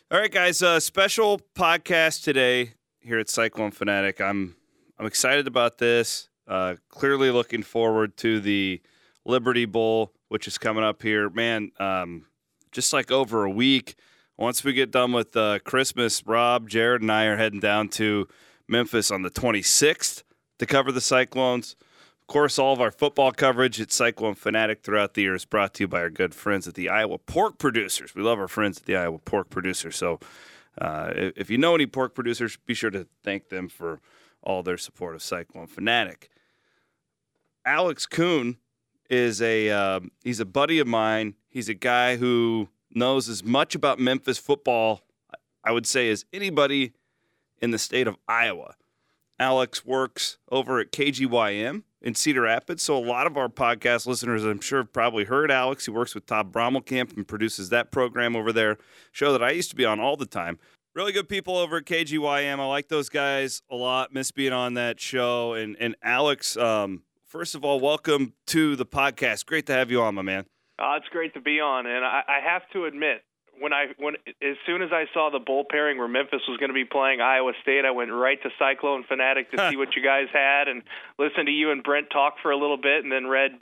All right, guys, special podcast today here at Cyclone Fanatic. I'm excited about this. Clearly looking forward to the Liberty Bowl, which is coming up here. Man, just like over a week. Once we get done with Christmas, Rob, Jared, and I are heading down to Memphis on the 26th to cover the Cyclones. Of course, all of our football coverage at Cyclone Fanatic throughout the year is brought to you by our good friends at the Iowa Pork Producers. We love our friends at the Iowa Pork Producers. So if you know any pork producers, be sure to thank them for all their support of Cyclone Fanatic. Alex Kuhn is he's a buddy of mine. He's a guy who knows as much about Memphis football, I would say, as anybody in the state of Iowa. Alex works over at KGYM in Cedar Rapids, so a lot of our podcast listeners, I'm sure, have probably heard Alex. He works with Todd Brommelkamp and produces that program over there, show that I used to be on all the time. Really good people over at KGYM. I like those guys a lot. Miss being on that show. And Alex, first of all, welcome to the podcast. Great to have you on, my man. It's great to be on, and I have to admit, when as soon as I saw the bowl pairing where Memphis was going to be playing Iowa State, I went right to Cyclone Fanatic to see what you guys had and listened to you and Brent talk for a little bit, and then read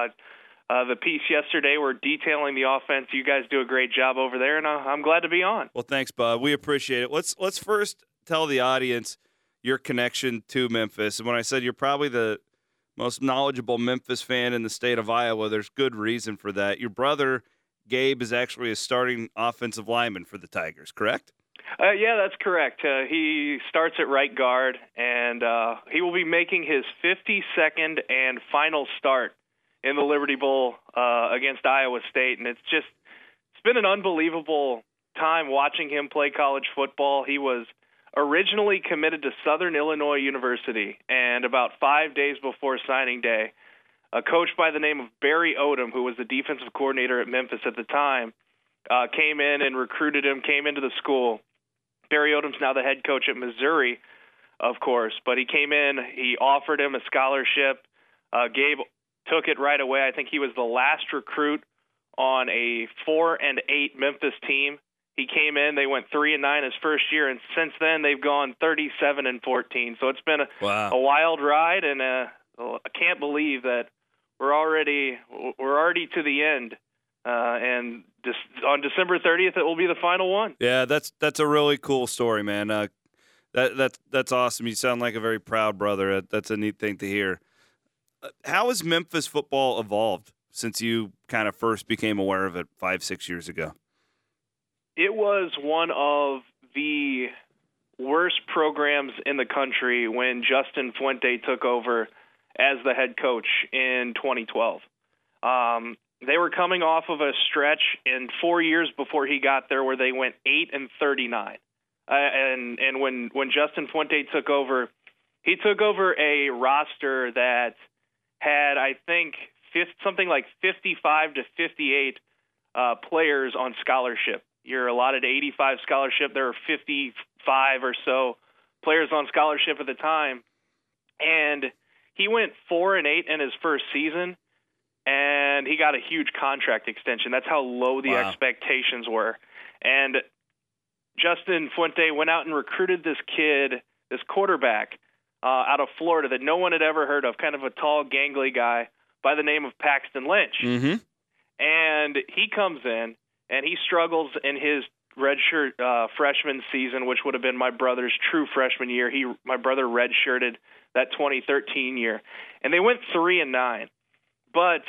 the piece yesterday where detailing the offense. You guys do a great job over there, and I'm glad to be on. Well, thanks, bud. We appreciate it. Let's first tell the audience your connection to Memphis. And when I said you're probably the most knowledgeable Memphis fan in the state of Iowa, there's good reason for that. Your brother, Gabe, is actually a starting offensive lineman for the Tigers, correct? Yeah, that's correct. He starts at right guard, and he will be making his 52nd and final start in the Liberty Bowl against Iowa State. And it's been an unbelievable time watching him play college football. He was originally committed to Southern Illinois University, and about 5 days before signing day, a coach by the name of Barry Odom, who was the defensive coordinator at Memphis at the time, came in and recruited him, came into the school. Barry Odom's now the head coach at Missouri, of course, but he came in, he offered him a scholarship. Gabe took it right away. I think he was the last recruit on a 4-8 Memphis team. He came in, they went 3-9 his first year, and since then they've gone 37-14. So it's been a wild ride, and I can't believe that we're already to the end. And on December 30th, it will be the final one. Yeah, that's a really cool story, man. That's awesome. You sound like a very proud brother. That's a neat thing to hear. How has Memphis football evolved since you kind of first became aware of it 5-6 years ago? It was one of the worst programs in the country when Justin Fuente took over as the head coach in 2012. They were coming off of a stretch in 4 years before he got there where they went 8-39. And when Justin Fuente took over, he took over a roster that had, I think, something like 55 to 58 players on scholarship. You're allotted 85 scholarship. There were 55 or so players on scholarship at the time. And he went 4-8 in his first season, and he got a huge contract extension. That's how low the expectations were. And Justin Fuente went out and recruited this kid, this quarterback, out of Florida that no one had ever heard of, kind of a tall, gangly guy by the name of Paxton Lynch. Mm-hmm. And he comes in, and he struggles in his redshirt freshman season, which would have been my brother's true freshman year. My brother redshirted that 2013 year. And they went 3-9. But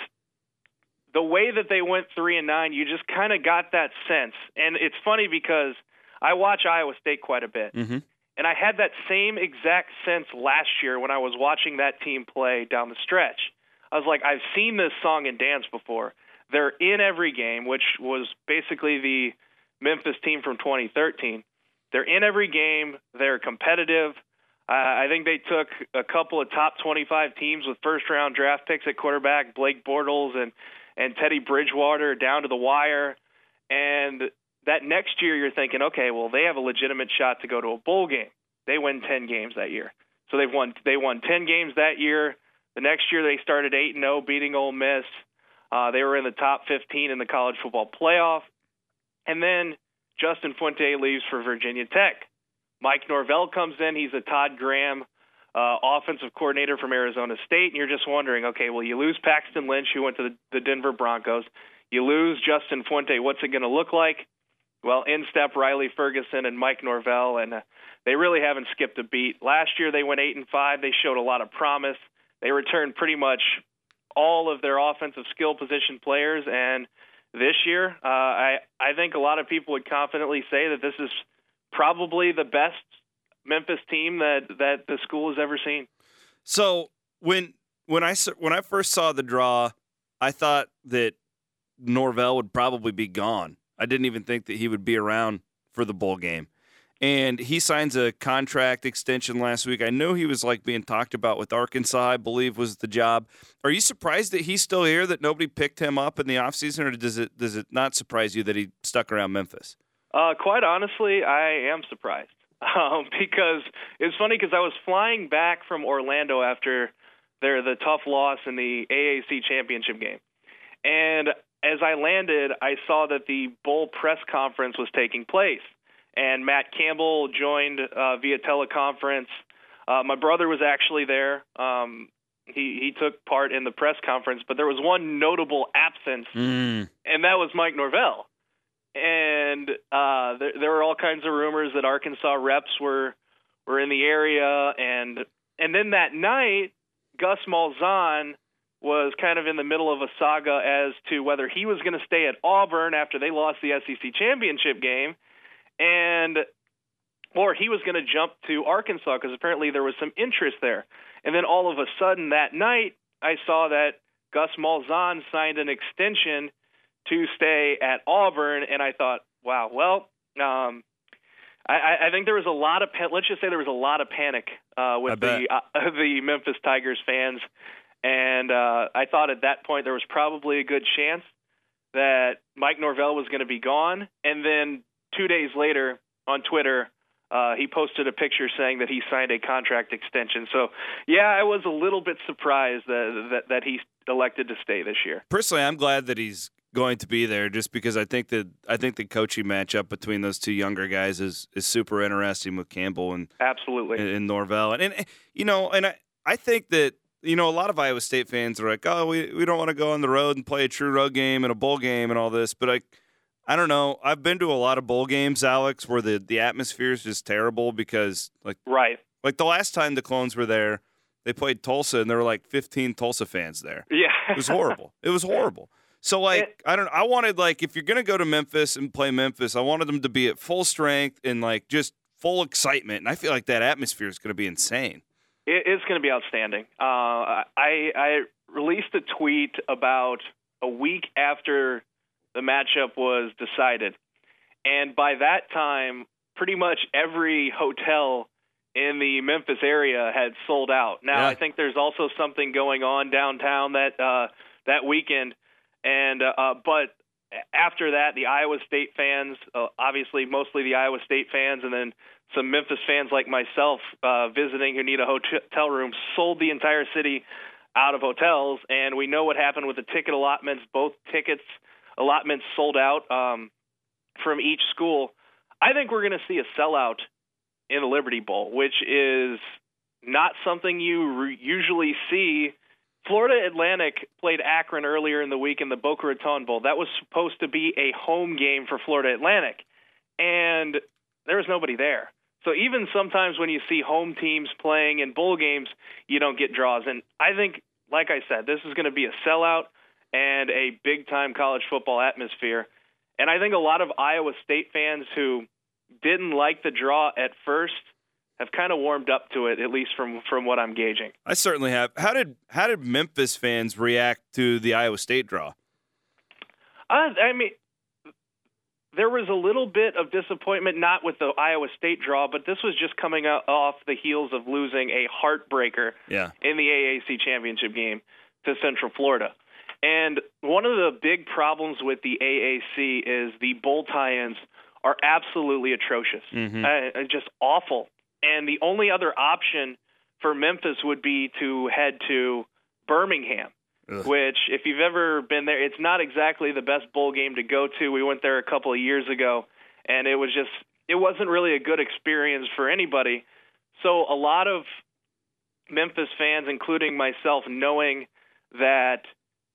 the way that they went 3-9, you just kind of got that sense. And it's funny because I watch Iowa State quite a bit. Mm-hmm. And I had that same exact sense last year when I was watching that team play down the stretch. I was like, I've seen this song and dance before. They're in every game, which was basically the Memphis team from 2013. They're in every game. They're competitive. I think they took a couple of top 25 teams with first-round draft picks at quarterback, Blake Bortles and Teddy Bridgewater, down to the wire. And that next year you're thinking, okay, well, they have a legitimate shot to go to a bowl game. They win 10 games that year. So they won 10 games that year. The next year they started 8-0, beating Ole Miss. They were in the top 15 in the college football playoff. And then Justin Fuente leaves for Virginia Tech. Mike Norvell comes in. He's a Todd Graham offensive coordinator from Arizona State, and you're just wondering, okay, well, you lose Paxton Lynch, who went to the Denver Broncos. You lose Justin Fuente. What's it going to look like? Well, in step Riley Ferguson and Mike Norvell, and they really haven't skipped a beat. Last year they went 8-5. They showed a lot of promise. They returned pretty much all of their offensive skill position players, and this year I think a lot of people would confidently say that this is probably the best Memphis team that the school has ever seen. So when I first saw the draw, I thought that Norvell would probably be gone. I didn't even think that he would be around for the bowl game. And he signs a contract extension last week. I know he was being talked about with Arkansas, I believe was the job. Are you surprised that he's still here, that nobody picked him up in the offseason, or does it not surprise you that he stuck around Memphis? Quite honestly, I am surprised. Because it's funny because I was flying back from Orlando after the tough loss in the AAC championship game. And as I landed, I saw that the bowl press conference was taking place. And Matt Campbell joined via teleconference. My brother was actually there. He took part in the press conference, but there was one notable absence, and that was Mike Norvell. And there were all kinds of rumors that Arkansas reps were in the area. And then that night, Gus Malzahn was kind of in the middle of a saga as to whether he was going to stay at Auburn after they lost the SEC championship game, or he was going to jump to Arkansas because apparently there was some interest there. And then all of a sudden that night, I saw that Gus Malzahn signed an extension to stay at Auburn, and I thought, wow, well, I think there was a lot of let's just say there was a lot of panic with the Memphis Tigers fans. And I thought at that point there was probably a good chance that Mike Norvell was going to be gone. And then 2 days later on Twitter, he posted a picture saying that he signed a contract extension. So, yeah, I was a little bit surprised that he elected to stay this year. Personally, I'm glad that he's going to be there just because I think the coaching matchup between those two younger guys is super interesting with Campbell and absolutely and Norvell. And I think that a lot of Iowa State fans are like, oh, we don't want to go on the road and play a true road game and a bowl game and all this. But I don't know. I've been to a lot of bowl games, Alex, where the atmosphere is just terrible because right. Like the last time the Clones were there, they played Tulsa and there were 15 Tulsa fans there. Yeah. It was horrible. It was horrible. So I wanted if you're going to go to Memphis and play Memphis, I wanted them to be at full strength and just full excitement. And I feel like that atmosphere is going to be insane. It's going to be outstanding. I released a tweet about a week after the matchup was decided. And by that time, pretty much every hotel in the Memphis area had sold out. Now, I think there's also something going on downtown that weekend. And but after that, the Iowa State fans, obviously mostly the Iowa State fans, and then some Memphis fans like myself visiting who need a hotel room, sold the entire city out of hotels. And we know what happened with the ticket allotments. Both tickets allotments sold out from each school. I think we're going to see a sellout in the Liberty Bowl, which is not something you usually see. Florida Atlantic played Akron earlier in the week in the Boca Raton Bowl. That was supposed to be a home game for Florida Atlantic, and there was nobody there. So even sometimes when you see home teams playing in bowl games, you don't get draws. And I think, like I said, this is going to be a sellout and a big-time college football atmosphere. And I think a lot of Iowa State fans who didn't like the draw at first have kind of warmed up to it, at least from what I'm gauging. I certainly have. How did Memphis fans react to the Iowa State draw? I mean, there was a little bit of disappointment, not with the Iowa State draw, but this was just coming off the heels of losing a heartbreaker in the AAC championship game to Central Florida. And one of the big problems with the AAC is the bowl tie-ins are absolutely atrocious, just awful. And the only other option for Memphis would be to head to Birmingham, which, if you've ever been there, it's not exactly the best bowl game to go to. We went there a couple of years ago, and it wasn't really a good experience for anybody. So a lot of Memphis fans, including myself, knowing that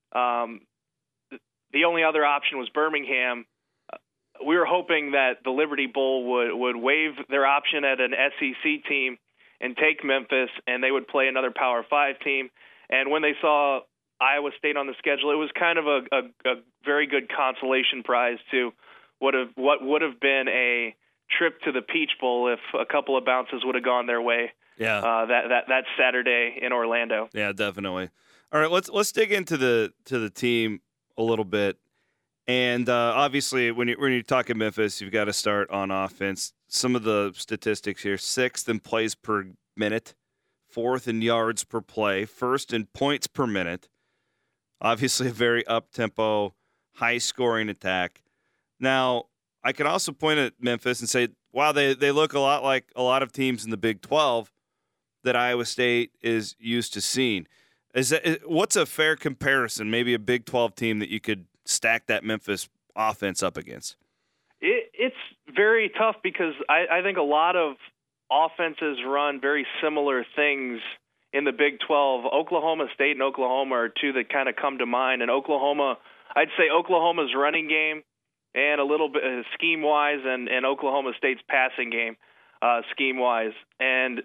the only other option was Birmingham, we were hoping that the Liberty Bowl would waive their option at an SEC team and take Memphis, and they would play another Power 5 team. And when they saw Iowa State on the schedule, it was kind of a very good consolation prize to what would have been a trip to the Peach Bowl if a couple of bounces would have gone their way. Yeah. That Saturday in Orlando. Yeah, definitely. All right, let's dig into the team a little bit. And obviously, when you're talking Memphis, you've got to start on offense. Some of the statistics here: 6th in plays per minute, 4th in yards per play, 1st in points per minute. Obviously, a very up-tempo, high-scoring attack. Now, I can also point at Memphis and say, wow, they look a lot like a lot of teams in the Big 12 that Iowa State is used to seeing. What's a fair comparison? Maybe a Big 12 team that you could stack that Memphis offense up against? It's very tough because I think a lot of offenses run very similar things in the Big 12. Oklahoma State and Oklahoma are two that kind of come to mind. And I'd say Oklahoma's running game and a little bit scheme-wise, and Oklahoma State's passing game scheme-wise. And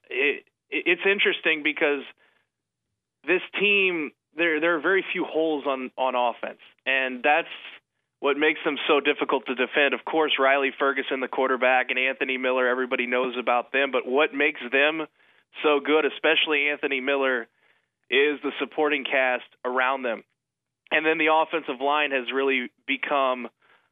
it's interesting because this team, there are very few holes on offense, and that's what makes them so difficult to defend. Of course, Riley Ferguson, the quarterback, and Anthony Miller, everybody knows about them, but what makes them so good, especially Anthony Miller, is the supporting cast around them. And then the offensive line has really become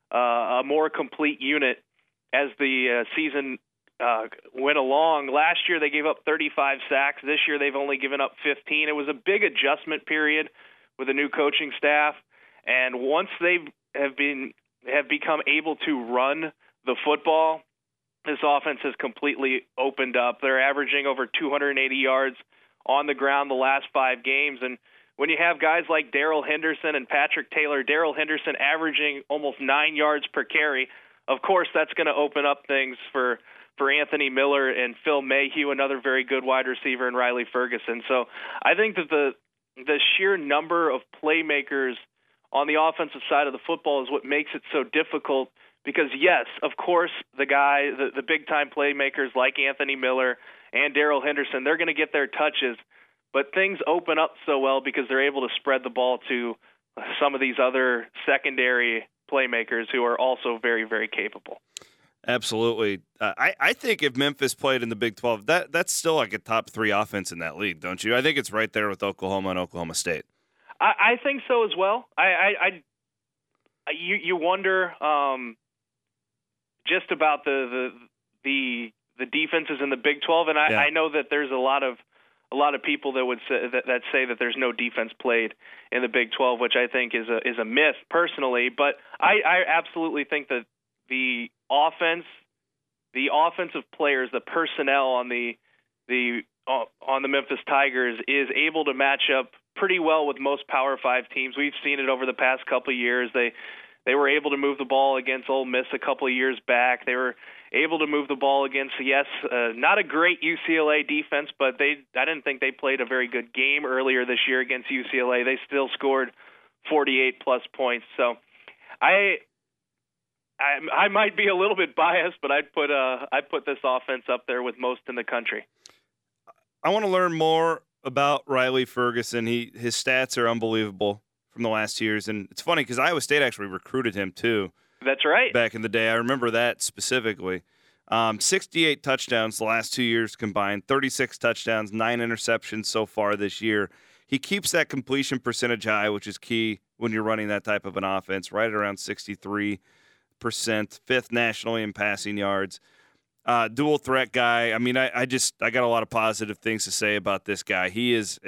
a more complete unit as the season went along. Last year they gave up 35 sacks. This year they've only given up 15. It was a big adjustment period with a new coaching staff, and once they have become able to run the football, this offense has completely opened up. They're averaging over 280 yards on the ground the last 5 games, and when you have guys like Darrell Henderson and Patrick Taylor, Darrell Henderson averaging almost 9 yards per carry, of course that's going to open up things for Anthony Miller and Phil Mayhew, another very good wide receiver, and Riley Ferguson. So I think that the sheer number of playmakers on the offensive side of the football is what makes it so difficult because, yes, of course, the big-time playmakers like Anthony Miller and Darrell Henderson, they're going to get their touches, but things open up so well because they're able to spread the ball to some of these other secondary playmakers who are also very, very capable. Absolutely. I think if Memphis played in the Big 12, that's still like a top 3 offense in that league, don't you? I think it's right there with Oklahoma and Oklahoma State. I think so as well. You wonder just about the defenses in the Big 12, and I know that there's a lot of people that would say that there's no defense played in the Big 12, which I think is a myth personally. But I absolutely think that the offensive players, the personnel on the Memphis Tigers is able to match up pretty well with most Power 5 teams. We've seen it over the past couple of years. They were able to move the ball against Ole Miss a couple of years back. They were able to move the ball against, not a great UCLA defense, but I didn't think they played a very good game earlier this year against UCLA. They still scored 48-plus points. So I might be a little bit biased, but I'd put this offense up there with most in the country. I want to learn more about Riley Ferguson. His stats are unbelievable from the last 2 years, and it's funny because Iowa State actually recruited him too. That's right. Back in the day, I remember that specifically. 68 touchdowns the last 2 years combined, 36 touchdowns, 9 interceptions so far this year. He keeps that completion percentage high, which is key when you're running that type of an offense, right around 63%, 5th nationally in passing yards. Dual threat guy. I mean, I got a lot of positive things to say about this guy. He is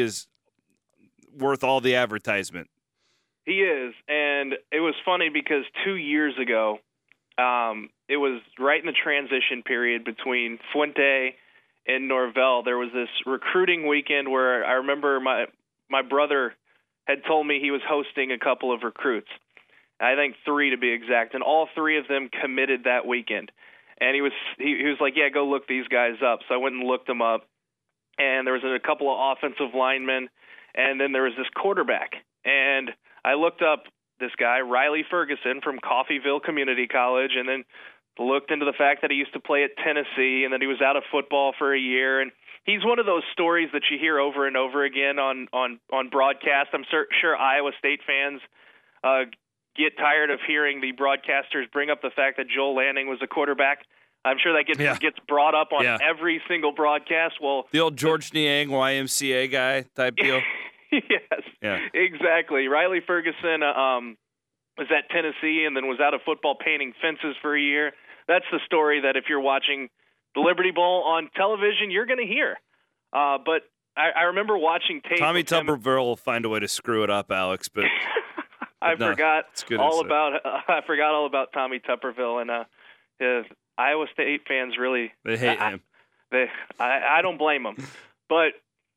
worth all the advertisement. He is, and it was funny because 2 years ago, it was right in the transition period between Fuente and Norvell. There was this recruiting weekend where I remember my brother had told me he was hosting a couple of recruits. I think 3 to be exact, and all 3 of them committed that weekend. And he was like, yeah, go look these guys up. So I went and looked them up, and there was a couple of offensive linemen, and then there was this quarterback. And I looked up this guy, Riley Ferguson from Coffeyville Community College, and then looked into the fact that he used to play at Tennessee and that he was out of football for a year. And he's one of those stories that you hear over and over again on broadcast. I'm sure Iowa State fans get tired of hearing the broadcasters bring up the fact that Joel Lanning was a quarterback. I'm sure that gets brought up on every single broadcast. Well, the old George Niang YMCA guy type deal. Yes, exactly. Riley Ferguson was at Tennessee and then was out of football painting fences for a year. That's the story that if you're watching the Liberty Bowl on television, you're going to hear. But I remember watching tape. Tommy Tuberville will find a way to screw it up, Alex. But I forgot all about Tommy Tuberville, and Iowa State fans really they hate him. I don't blame them, but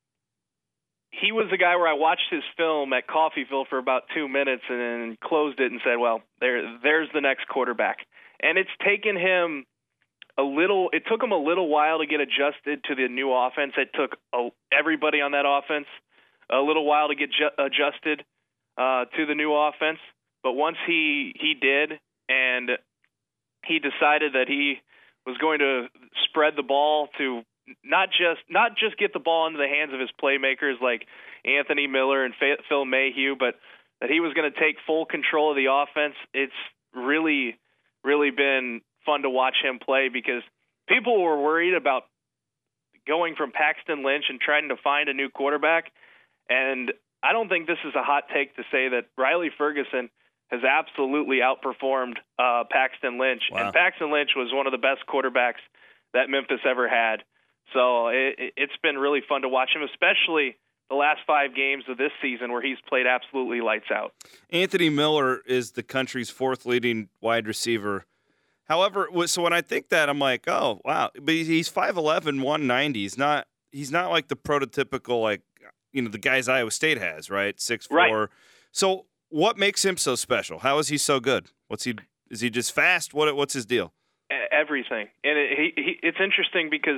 he was the guy where I watched his film at Coffeyville for about 2 minutes and then closed it and said, well, there's the next quarterback. And it's taken him it took him a little while to get adjusted to the new offense. It took everybody on that offense a little while to get adjusted to the new offense. But once he did, and he decided that he was going to spread the ball to not just get the ball into the hands of his playmakers like Anthony Miller and Phil Mayhew, but that he was going to take full control of the offense. It's really, really been fun to watch him play because people were worried about going from Paxton Lynch and trying to find a new quarterback. And I don't think this is a hot take to say that Riley Ferguson has absolutely outperformed Paxton Lynch. Wow. And Paxton Lynch was one of the best quarterbacks that Memphis ever had. So it's been really fun to watch him, especially the last 5 games of this season where he's played absolutely lights out. Anthony Miller is the country's 4th leading wide receiver. However, so when I think that, I'm like, oh, wow. But he's 5'11", 190. He's not like the prototypical, the guys Iowa State has, right? 6'4". Right. So what makes him so special? How is he so good? Is he just fast? What's his deal? Everything. And it's interesting because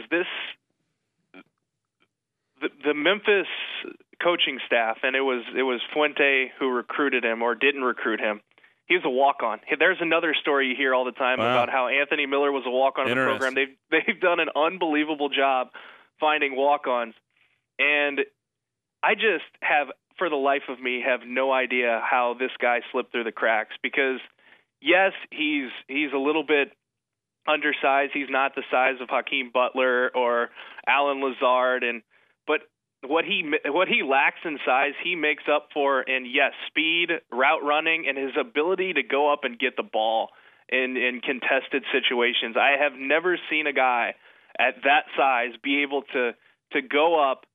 the Memphis coaching staff, and it was Fuente who recruited him or didn't recruit him. He was a walk-on. There's another story you hear all the time about how Anthony Miller was a walk-on in the program. They've done an unbelievable job finding walk-ons. And I just for the life of me, have no idea how this guy slipped through the cracks because, yes, he's a little bit undersized. He's not the size of Hakeem Butler or Alan Lazard, but what he lacks in size, he makes up for in speed, route running, and his ability to go up and get the ball in contested situations. I have never seen a guy at that size be able to go up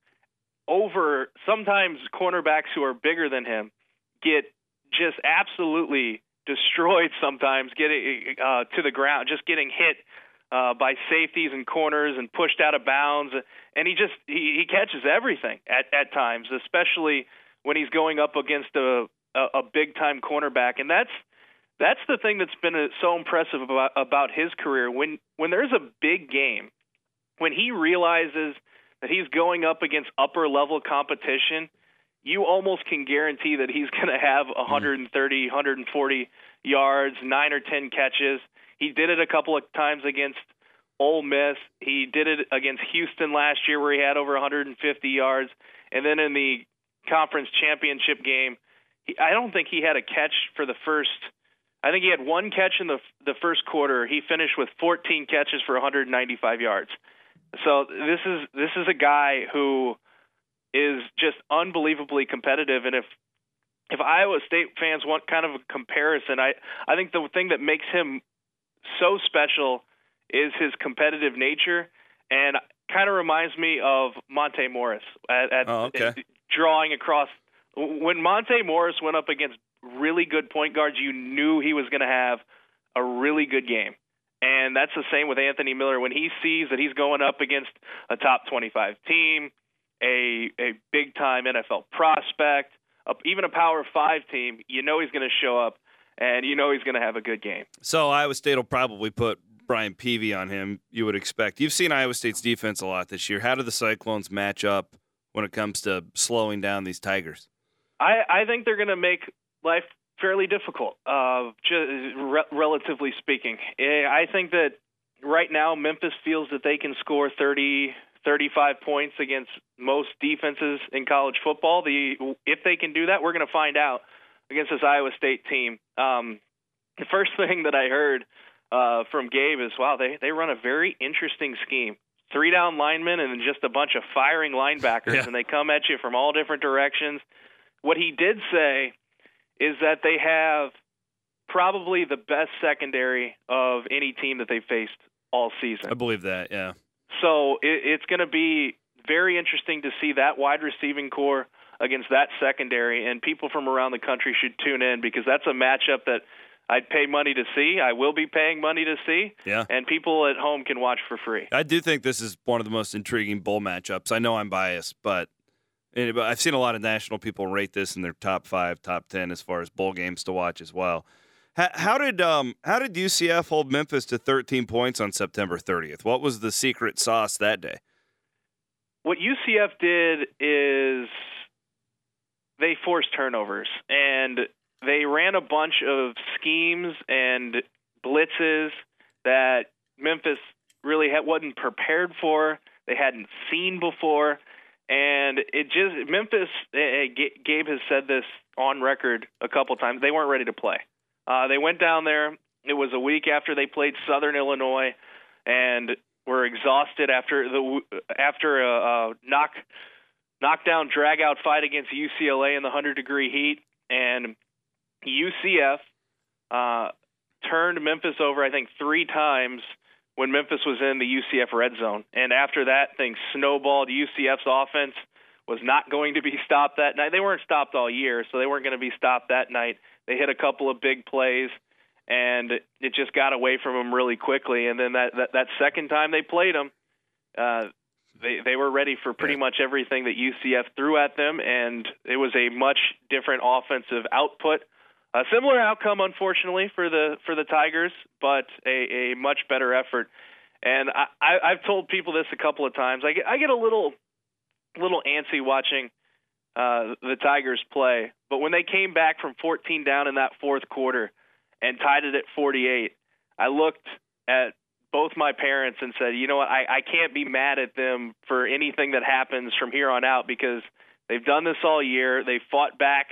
over sometimes cornerbacks who are bigger than him, get just absolutely destroyed sometimes, getting to the ground, just getting hit by safeties and corners and pushed out of bounds. And he catches everything at times, especially when he's going up against a big-time cornerback. And that's the thing that's been so impressive about his career. When there's a big game, when he realizes that he's going up against upper-level competition, you almost can guarantee that he's going to have 130, 140 yards, 9 or 10 catches. He did it a couple of times against Ole Miss. He did it against Houston last year where he had over 150 yards. And then in the conference championship game, I don't think he had a catch for the first – I think he had 1 catch in the first quarter. He finished with 14 catches for 195 yards. So this is a guy who is just unbelievably competitive. And if Iowa State fans want kind of a comparison, I think the thing that makes him so special is his competitive nature, and kind of reminds me of Monte Morris at drawing across. When Monte Morris went up against really good point guards, you knew he was going to have a really good game. And that's the same with Anthony Miller. When he sees that he's going up against a top 25 team, a big-time NFL prospect, even a Power 5 team, you know he's going to show up and you know he's going to have a good game. So Iowa State will probably put Brian Peavy on him, you would expect. You've seen Iowa State's defense a lot this year. How do the Cyclones match up when it comes to slowing down these Tigers? I think they're going to make life fairly difficult, relatively speaking. I think that right now Memphis feels that they can score 30, 35 points against most defenses in college football. If they can do that, we're going to find out against this Iowa State team. The first thing that I heard from Gabe is, wow, they run a very interesting scheme. 3-down linemen and then just a bunch of firing linebackers, and they come at you from all different directions. What he did say is that they have probably the best secondary of any team that they've faced all season. I believe that, yeah. So it's going to be very interesting to see that wide receiving core against that secondary, and people from around the country should tune in because that's a matchup that I'd pay money to see. I will be paying money to see. Yeah. And people at home can watch for free. I do think this is one of the most intriguing bowl matchups. I know I'm biased, but I've seen a lot of national people rate this in their top 5, top 10 as far as bowl games to watch as well. How did UCF hold Memphis to 13 points on September 30th? What was the secret sauce that day? What UCF did is they forced turnovers, and they ran a bunch of schemes and blitzes that Memphis really wasn't prepared for. They hadn't seen before. And Memphis, Gabe has said this on record a couple times, they weren't ready to play. They went down there. It was a week after they played Southern Illinois and were exhausted after a knockdown, drag-out fight against UCLA in the 100-degree heat. And UCF turned Memphis over, I think, 3 times when Memphis was in the UCF red zone. And after that, things snowballed. UCF's offense was not going to be stopped that night. They weren't stopped all year, so they weren't going to be stopped that night. They hit a couple of big plays, and it just got away from them really quickly. And then that second time they played them, they were ready for pretty much everything that UCF threw at them, and it was a much different offensive output. A similar outcome, unfortunately, for the Tigers, but a much better effort. And I've told people this a couple of times. I get a little antsy watching the Tigers play, but when they came back from 14 down in that fourth quarter and tied it at 48, I looked at both my parents and said, you know what, I can't be mad at them for anything that happens from here on out because they've done this all year. They fought back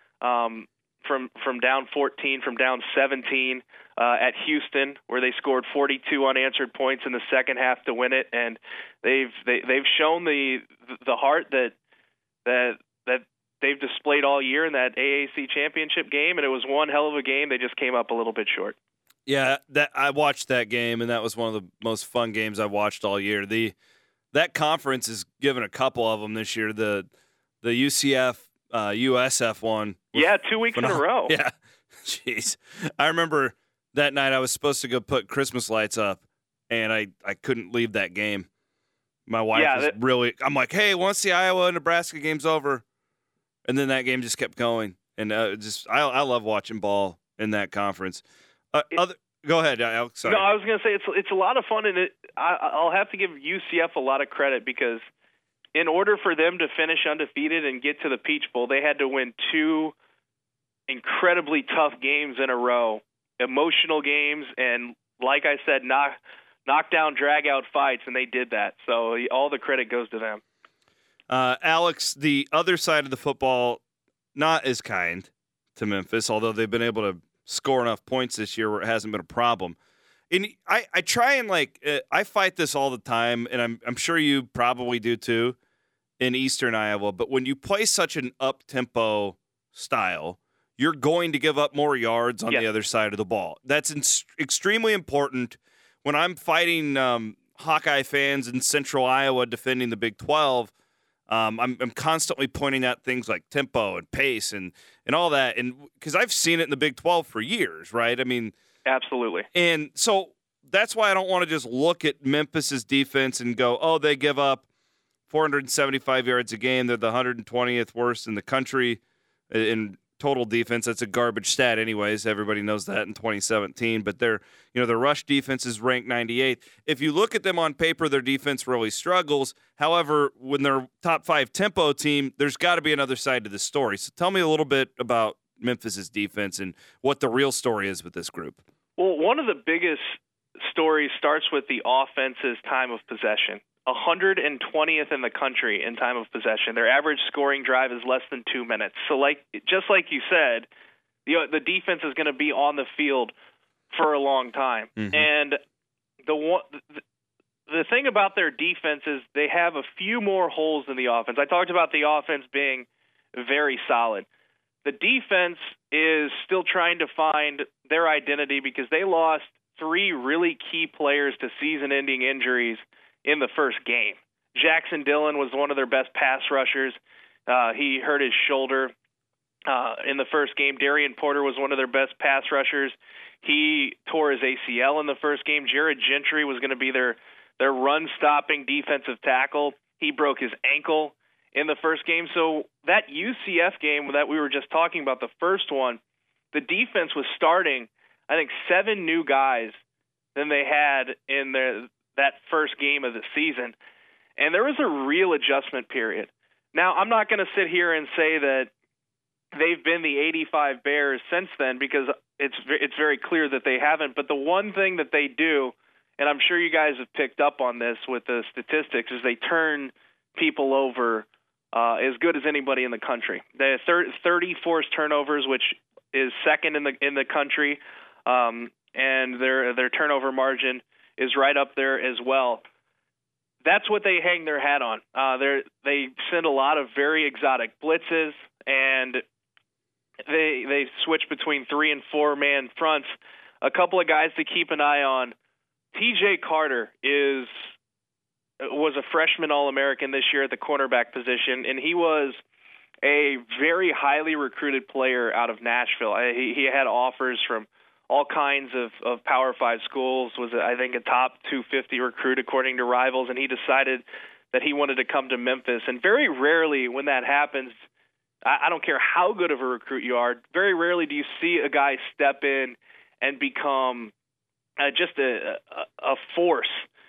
from down 14, from down 17 at Houston, where they scored 42 unanswered points in the second half to win it, and they've shown the heart that they've displayed all year in that AAC championship game, and it was one hell of a game. They just came up a little bit short. Yeah, I watched that game, and that was one of the most fun games I've watched all year. That conference has given a couple of them this year. The UCF USF one. Yeah, 2 weeks in a row. Yeah, jeez. I remember that night I was supposed to go put Christmas lights up, and I couldn't leave that game. My wife was really. I'm like, hey, once the Iowa-Nebraska game's over, and then that game just kept going, and I love watching ball in that conference. Go ahead, Alex. Sorry. No, I was going to say it's a lot of fun, and I'll have to give UCF a lot of credit because in order for them to finish undefeated and get to the Peach Bowl, they had to win 2 incredibly tough games in a row, emotional games, and like I said, knockdown, drag-out fights, and they did that. So all the credit goes to them. Alex, the other side of the football, not as kind to Memphis, although they've been able to score enough points this year where it hasn't been a problem. And I try and I fight this all the time, and I'm sure you probably do too in Eastern Iowa. But when you play such an up-tempo style, you're going to give up more yards on the other side of the ball. That's extremely important. When I'm fighting Hawkeye fans in Central Iowa defending the Big 12, I'm constantly pointing out things like tempo and pace and all that, and because I've seen it in the Big 12 for years, right? I mean, absolutely. And so that's why I don't want to just look at Memphis's defense and go, oh, they give up 475 yards a game. They're the 120th worst in the country in total defense. That's a garbage stat anyways. Everybody knows that in 2017. But their rush defense is ranked 98th. If you look at them on paper, their defense really struggles. However, when they're top 5 tempo team, there's got to be another side to the story. So tell me a little bit about Memphis's defense and what the real story is with this group. Well, one of the biggest stories starts with the offense's time of possession. 120th in the country in time of possession. Their average scoring drive is less than 2 minutes. So, just like you said, the defense is going to be on the field for a long time. Mm-hmm. And the thing about their defense is they have a few more holes than the offense. I talked about the offense being very solid. The defense is still trying to find their identity because they lost 3 really key players to season-ending injuries in the first game. Jackson Dillon was one of their best pass rushers. He hurt his shoulder in the first game. Darian Porter was one of their best pass rushers. He tore his ACL in the first game. Jared Gentry was going to be their run-stopping defensive tackle. He broke his ankle in the first game. So that UCF game that we were just talking about, the first one, the defense was starting, I think, 7 new guys than they had in that first game of the season. And there was a real adjustment period. Now, I'm not going to sit here and say that they've been the 85 Bears since then because it's very clear that they haven't. But the one thing that they do, and I'm sure you guys have picked up on this with the statistics, is they turn people over as good as anybody in the country. They have 30 forced turnovers, which is second in the country, and their turnover margin is right up there as well. That's what they hang their hat on. They send a lot of very exotic blitzes, and they switch between 3 and 4 man fronts. A couple of guys to keep an eye on. T.J. Carter was a freshman All-American this year at the cornerback position, and he was a very highly recruited player out of Nashville. He had offers from all kinds of Power 5 schools, was, I think, a top 250 recruit according to Rivals, and he decided that he wanted to come to Memphis. And very rarely when that happens, I don't care how good of a recruit you are, very rarely do you see a guy step in and become just a force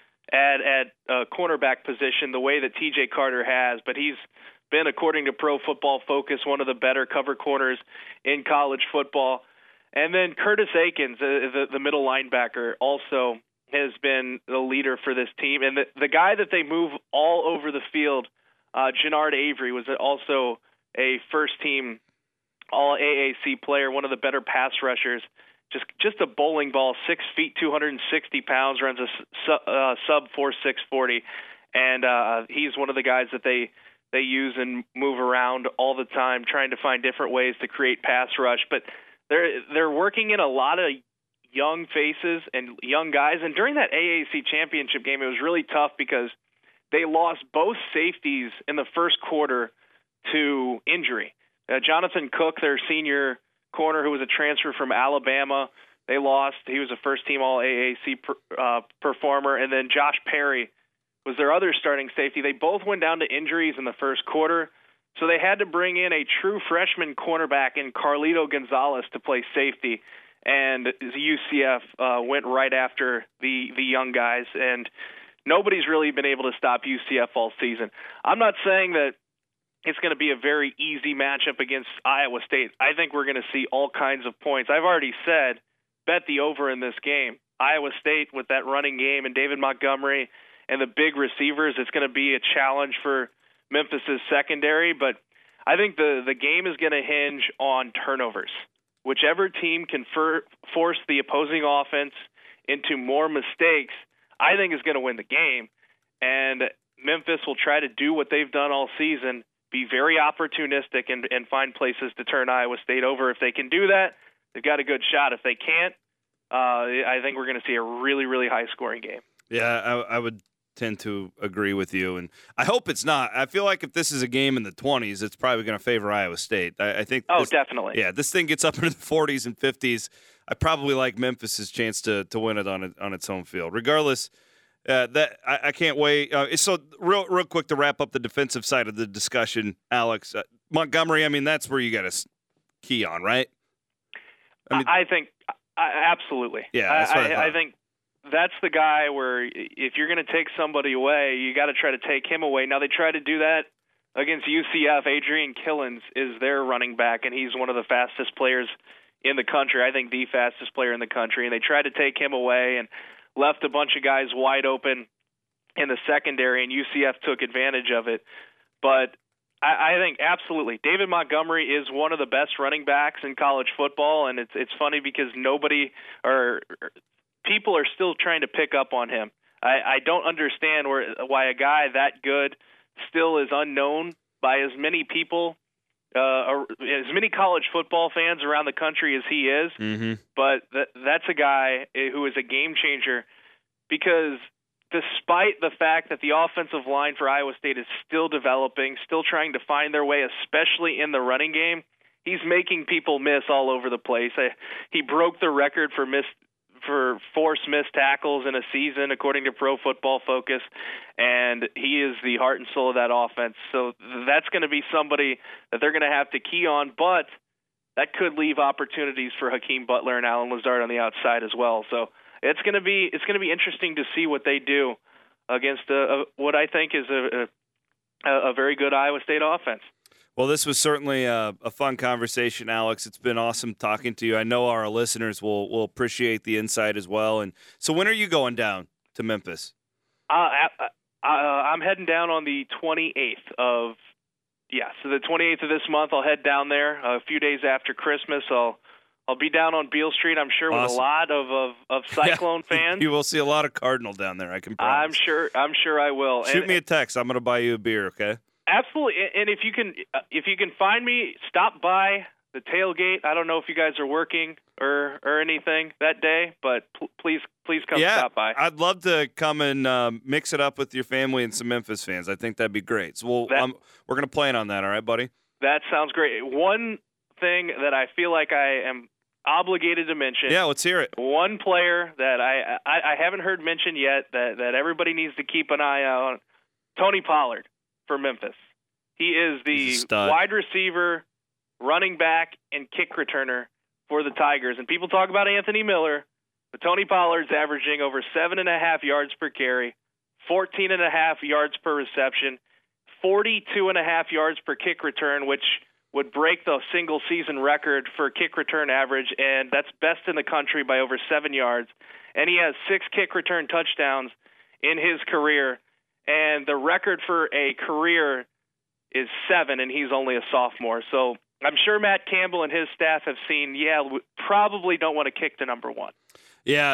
at a cornerback position the way that T.J. Carter has. But he's been, according to Pro Football Focus, one of the better cover corners in college football. And then Curtis Akins, the middle linebacker, also has been the leader for this team. And the guy that they move all over the field, Jannard Avery, was also a first-team All-AAC player, one of the better pass rushers. Just a bowling ball, 6 feet, 260 pounds, runs a sub 4.6 40. And he's one of the guys that they use and move around all the time, trying to find different ways to create pass rush. But they're working in a lot of young faces and young guys. And during that AAC championship game, it was really tough because they lost both safeties in the first quarter to injury. Jonathan Cook, their senior corner, who was a transfer from Alabama, they lost. He was a first-team All-AAC performer. And then Josh Perry was their other starting safety. They both went down to injuries in the first quarter. So they had to bring in a true freshman cornerback in Carlito Gonzalez to play safety, and UCF went right after the young guys, and nobody's really been able to stop UCF all season. I'm not saying that it's going to be a very easy matchup against Iowa State. I think we're going to see all kinds of points. I've already said, bet the over in this game. Iowa State with that running game and David Montgomery and the big receivers, it's going to be a challenge for Memphis's secondary, but I think the game is going to hinge on turnovers. Whichever team can force the opposing offense into more mistakes, I think is going to win the game. And Memphis will try to do what they've done all season, be very opportunistic and find places to turn Iowa State over. If they can do that, they've got a good shot. If they can't, I think we're going to see a really, really high-scoring game. Yeah, I would tend to agree with you, and I hope it's not. I feel like if this is a game in the 20s, it's probably going to favor Iowa State. I think. Definitely. Yeah, this thing gets up into the 40s and 50s. I probably like Memphis's chance to win it on its home field. Regardless, that I can't wait. So real quick to wrap up the defensive side of the discussion, Alex Montgomery. I mean, that's where you got to key on, right? I think absolutely. Yeah, that's what I think that's the guy where if you're going to take somebody away, you got to try to take him away. Now, they try to do that against UCF. Adrian Killens is their running back, and he's one of the fastest players in the country. I think the fastest player in the country. And they tried to take him away and left a bunch of guys wide open in the secondary, and UCF took advantage of it. But I think absolutely David Montgomery is one of the best running backs in college football, and it's funny because people are still trying to pick up on him. I don't understand why a guy that good still is unknown by as many people, as many college football fans around the country as he is. Mm-hmm. But that's a guy who is a game changer, because despite the fact that the offensive line for Iowa State is still developing, still trying to find their way, especially in the running game, he's making people miss all over the place. He broke the record for forced missed tackles in a season, according to Pro Football Focus, and he is the heart and soul of that offense. So that's going to be somebody that they're going to have to key on, but that could leave opportunities for Hakeem Butler and Allen Lazard on the outside as well. So it's going to be interesting to see what they do against what I think is a very good Iowa State offense. Well, this was certainly a fun conversation, Alex. It's been awesome talking to you. I know our listeners will appreciate the insight as well. And so when are you going down to Memphis? I'm heading down on the 28th so the 28th of this month. I'll head down there a few days after Christmas. I'll be down on Beale Street, I'm sure, awesome. with a lot of Cyclone fans. You will see a lot of Cardinal down there, I can promise. I'm sure I will. Shoot me a text. I'm going to buy you a beer, okay? Absolutely. And if you can find me, stop by the tailgate. I don't know if you guys are working or anything that day, but please come stop by. I'd love to come and mix it up with your family and some Memphis fans. I think that'd be great. So we're going to plan on that, all right, buddy? That sounds great. One thing that I feel like I am obligated to mention. Yeah, let's hear it. One player that I haven't heard mentioned yet that everybody needs to keep an eye on, Tony Pollard for Memphis. He is the wide receiver, running back, and kick returner for the Tigers. And people talk about Anthony Miller, but Tony Pollard's averaging over 7.5 yards per carry, 14.5 yards per reception, 42.5 yards per kick return, which would break the single-season record for kick return average, and that's best in the country by over 7 yards. And he has 6 kick return touchdowns in his career, and the record for a career is 7, and he's only a sophomore. So I'm sure Matt Campbell and his staff have seen, we probably don't want to kick to number 1. Yeah,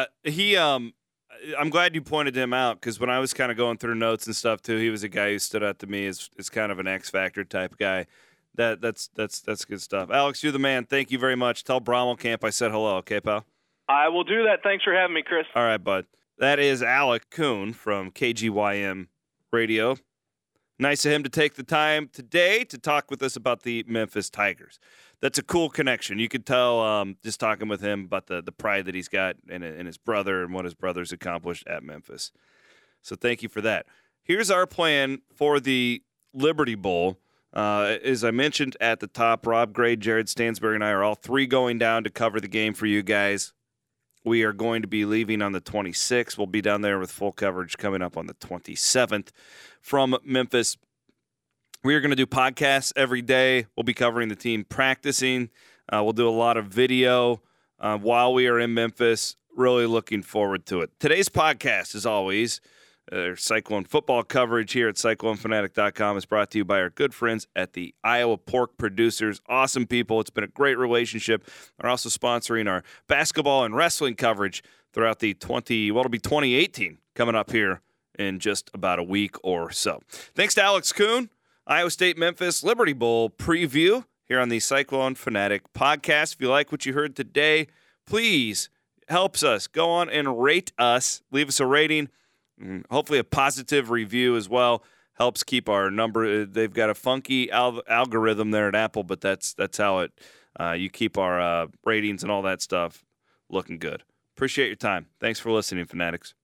I'm glad you pointed him out, because when I was kind of going through notes and stuff too, he was a guy who stood out to me as kind of an X-Factor type guy. That's good stuff. Alex, you're the man. Thank you very much. Tell Bromwell Camp I said hello, okay, pal? I will do that. Thanks for having me, Chris. All right, bud. That is Alec Kuhn from KGYM Radio. Nice of him to take the time today to talk with us about the Memphis Tigers. That's a cool connection. You could tell just talking with him about the pride that he's got in his brother and what his brother's accomplished at Memphis. So thank you for that. Here's our plan for the Liberty Bowl. As I mentioned at the top, Rob Gray, Jared Stansberry, and I are all 3 going down to cover the game for you guys. We are going to be leaving on the 26th. We'll be down there with full coverage coming up on the 27th from Memphis. We are going to do podcasts every day. We'll be covering the team practicing. We'll do a lot of video while we are in Memphis. Really looking forward to it. Today's podcast, as always, Cyclone football coverage here at CycloneFanatic.com is brought to you by our good friends at the Iowa Pork Producers. Awesome people. It's been a great relationship. They're also sponsoring our basketball and wrestling coverage throughout the 2018 coming up here in just about a week or so. Thanks to Alex Kuhn, Iowa State Memphis Liberty Bowl preview here on the Cyclone Fanatic podcast. If you like what you heard today, please helps us. Go on and rate us. Leave us a rating. Hopefully a positive review as well helps keep our number. They've got a funky algorithm there at Apple, but that's how it you keep our ratings and all that stuff looking good. Appreciate your time. Thanks for listening, Fanatics.